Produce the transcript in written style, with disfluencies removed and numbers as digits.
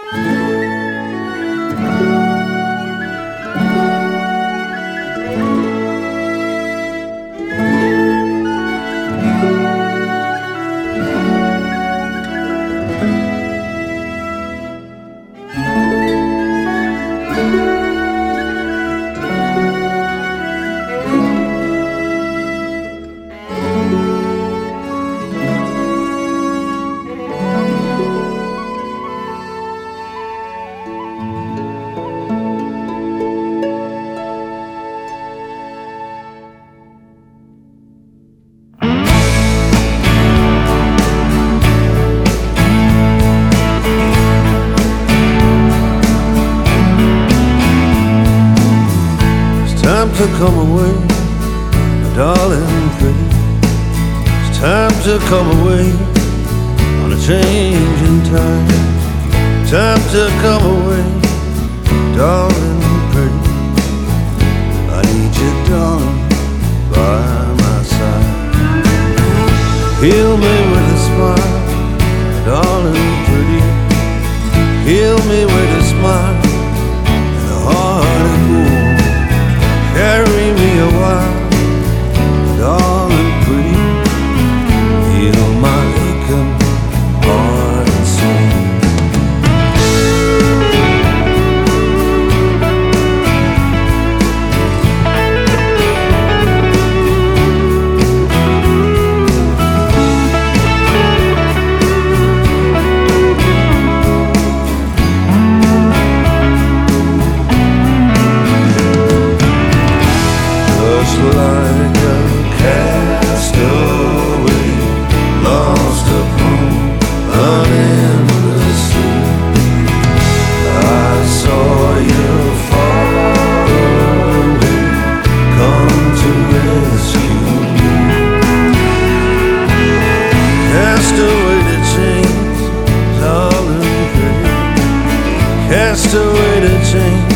Time to come away, my darling pretty. It's time to come away on a changing time. Time to come away, darling pretty. I need you, darling, by my side. Heal me with a smile, darling pretty. Heal me with a smile and a heart of gold. Carry me a while, darling pretty. Heal my aching heart and soul. Like a castaway, lost upon an endless sea. I saw you far away, come to rescue me. Cast away the chains, darling pretty. Cast away the chains.